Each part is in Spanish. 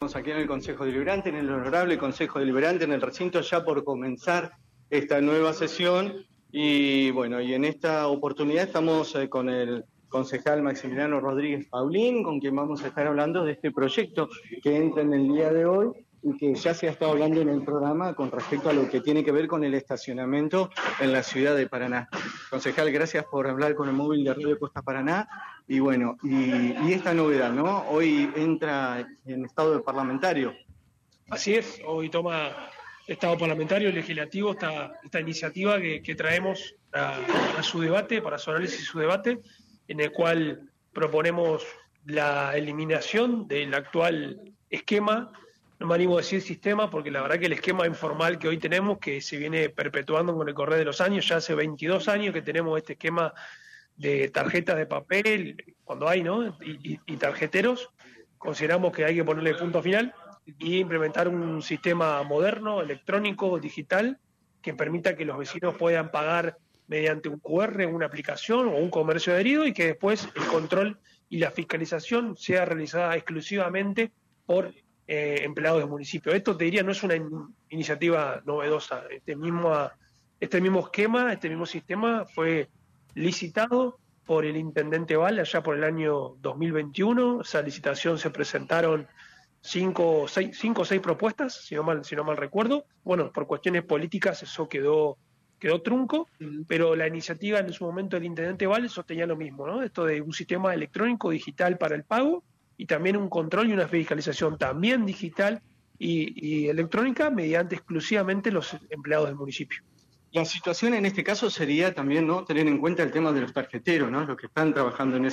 estamos aquí en el Consejo Deliberante, en el Honorable Consejo Deliberante, en el recinto, ya por comenzar esta nueva sesión. Y bueno, y en esta oportunidad estamos con el concejal Maximiliano Rodríguez Paulín, con quien vamos a estar hablando de este proyecto que entra en el día de hoy y que ya se ha estado hablando en el programa con respecto a lo que tiene que ver con el estacionamiento en la ciudad de Paraná. Concejal, gracias por hablar con el móvil de Radio Costa Paraná. Y bueno, y esta novedad, ¿no? Hoy entra en estado de parlamentario. Así es, hoy toma estado parlamentario legislativo esta iniciativa que traemos para su debate, para su análisis y su debate, en el cual proponemos la eliminación del actual esquema. No me animo a decir sistema, porque la verdad que el esquema informal que hoy tenemos, que se viene perpetuando con el correr de los años, ya hace 22 años que tenemos este esquema de tarjetas de papel, cuando hay, ¿no? Y tarjeteros, consideramos que hay que ponerle punto final y implementar un sistema moderno, electrónico, digital, que permita que los vecinos puedan pagar mediante un QR, una aplicación o un comercio adherido, y que después el control y la fiscalización sea realizada exclusivamente por empleados del municipio. Esto, te diría, no es una iniciativa novedosa. Este mismo esquema, este mismo sistema fue licitado por el intendente Val allá por el año 2021. Esa licitación se presentaron 5 o 6 propuestas, si no mal recuerdo. Bueno, por cuestiones políticas eso quedó trunco, pero la iniciativa en su momento del intendente Val sostenía lo mismo, ¿no? Esto de un sistema electrónico digital para el pago, y también un control y una fiscalización también digital y electrónica mediante exclusivamente los empleados del municipio. La situación en este caso sería también, ¿no?, tener en cuenta el tema de los tarjeteros, ¿no?, los que están trabajando en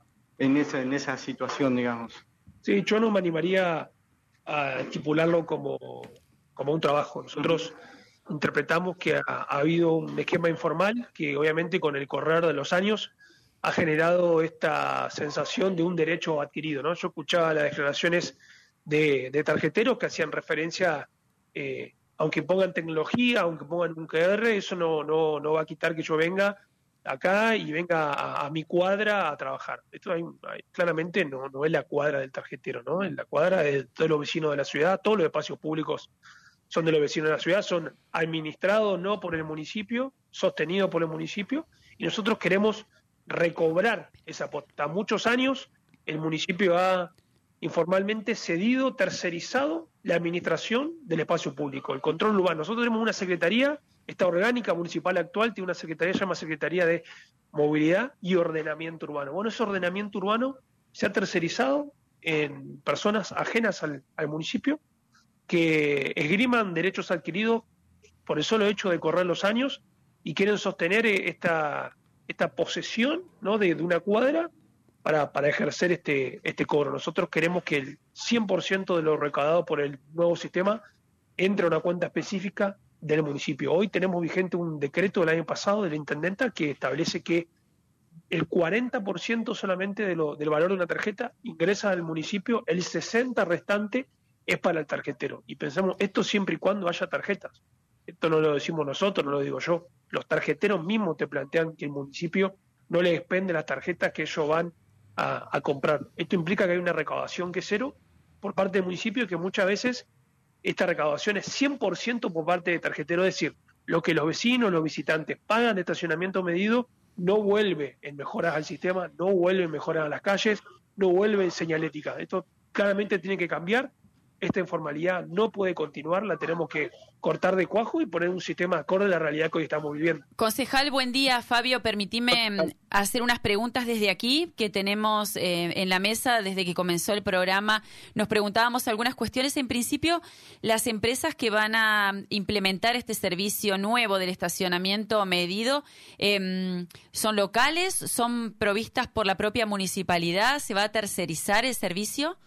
esa situación, digamos. Sí, yo no me animaría a estipularlo como un trabajo. Nosotros interpretamos que ha habido un esquema informal que obviamente con el correr de los años ha generado esta sensación de un derecho adquirido, ¿no? Yo escuchaba las declaraciones de tarjeteros que hacían referencia, aunque pongan tecnología, aunque pongan un QR, eso no va a quitar que yo venga acá y venga a mi cuadra a trabajar. Esto claramente no es la cuadra del tarjetero, ¿no? Es la cuadra de todos los vecinos de la ciudad. Todos los espacios públicos son de los vecinos de la ciudad, son administrados no por el municipio, sostenidos por el municipio, y nosotros queremos recobrar esa apuesta. Muchos años el municipio ha informalmente cedido, tercerizado la administración del espacio público, el control urbano. Nosotros tenemos una secretaría, esta orgánica municipal actual tiene una secretaría, se llama Secretaría de Movilidad y Ordenamiento Urbano. Bueno, ese ordenamiento urbano se ha tercerizado en personas ajenas al municipio, que esgriman derechos adquiridos por el solo hecho de correr los años y quieren sostener esta posesión, ¿no?, de una cuadra para ejercer este cobro. Nosotros queremos que el 100% de lo recaudado por el nuevo sistema entre a una cuenta específica del municipio. Hoy tenemos vigente un decreto del año pasado de la intendenta que establece que el 40% solamente del valor de una tarjeta ingresa al municipio, el 60% restante es para el tarjetero. Y pensamos, esto siempre y cuando haya tarjetas. Esto no lo decimos nosotros, no lo digo yo. Los tarjeteros mismos te plantean que el municipio no les expende las tarjetas que ellos van a comprar. Esto implica que hay una recaudación que es cero por parte del municipio, que muchas veces esta recaudación es 100% por parte de tarjetero, es decir, lo que los vecinos, los visitantes pagan de estacionamiento medido no vuelve en mejoras al sistema, no vuelve en mejoras a las calles, no vuelve en señalética. Esto claramente tiene que cambiar. Esta informalidad no puede continuar, la tenemos que cortar de cuajo y poner un sistema acorde a la realidad que hoy estamos viviendo. Concejal, buen día. Fabio, permitime hacer unas preguntas desde aquí que tenemos en la mesa desde que comenzó el programa. Nos preguntábamos algunas cuestiones. En principio, las empresas que van a implementar este servicio nuevo del estacionamiento medido, ¿son locales? ¿Son provistas por la propia municipalidad? ¿Se va a tercerizar el servicio?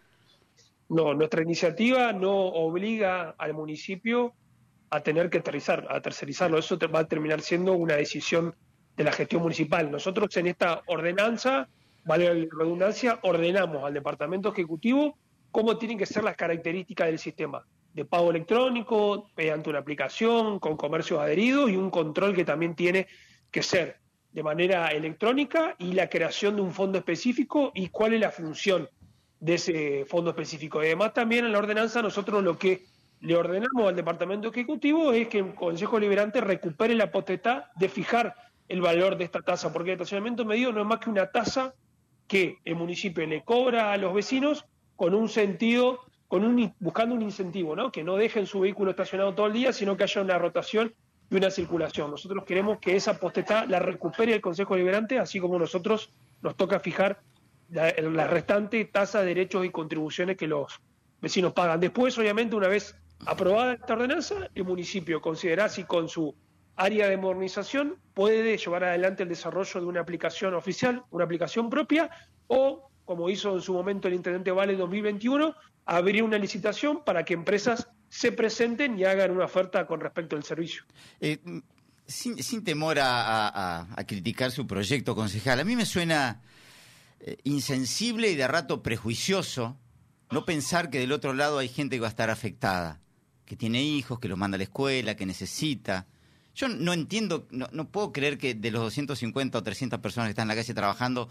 No, nuestra iniciativa no obliga al municipio a tener que tercerizarlo. Eso va a terminar siendo una decisión de la gestión municipal. Nosotros en esta ordenanza, vale la redundancia, ordenamos al Departamento Ejecutivo cómo tienen que ser las características del sistema de pago electrónico, mediante una aplicación, con comercios adheridos y un control que también tiene que ser de manera electrónica, y la creación de un fondo específico y cuál es la función de ese fondo específico. Además, también en la ordenanza nosotros lo que le ordenamos al Departamento Ejecutivo es que el Consejo Deliberante recupere la potestad de fijar el valor de esta tasa, porque el estacionamiento medido no es más que una tasa que el municipio le cobra a los vecinos con un sentido, buscando un incentivo, ¿no? Que no dejen su vehículo estacionado todo el día, sino que haya una rotación y una circulación. Nosotros queremos que esa potestad la recupere el Consejo Deliberante, así como nosotros nos toca fijar la restante tasa de derechos y contribuciones que los vecinos pagan. Después, obviamente, una vez aprobada esta ordenanza, el municipio considerará si con su área de modernización puede llevar adelante el desarrollo de una aplicación oficial, una aplicación propia, o, como hizo en su momento el Intendente Vale en 2021, abrir una licitación para que empresas se presenten y hagan una oferta con respecto al servicio. Sin temor a criticar su proyecto, concejal, a mí me suena insensible y de rato prejuicioso no pensar que del otro lado hay gente que va a estar afectada, que tiene hijos, que los manda a la escuela, que necesita. Yo no entiendo, no puedo creer que de los 250 o 300 personas que están en la calle trabajando,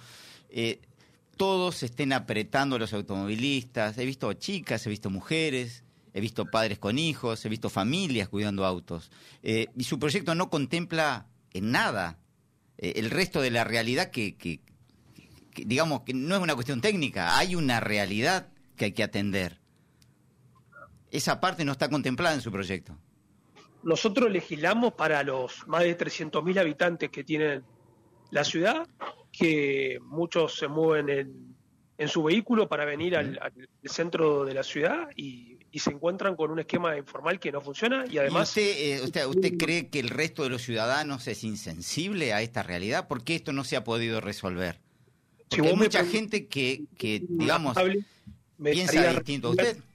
todos estén apretando a los automovilistas. He visto chicas, he visto mujeres, he visto padres con hijos, he visto familias cuidando autos. Y su proyecto no contempla en nada el resto de la realidad que digamos que no es una cuestión técnica, hay una realidad que hay que atender. Esa parte no está contemplada en su proyecto. Nosotros legislamos para los más de 300.000 habitantes que tiene la ciudad, que muchos se mueven en su vehículo para venir al centro de la ciudad y se encuentran con un esquema informal que no funciona y además... ¿Y usted cree que el resto de los ciudadanos es insensible a esta realidad? ¿Por qué esto no se ha podido resolver? Porque hay mucha gente que digamos, piensa distinto a usted.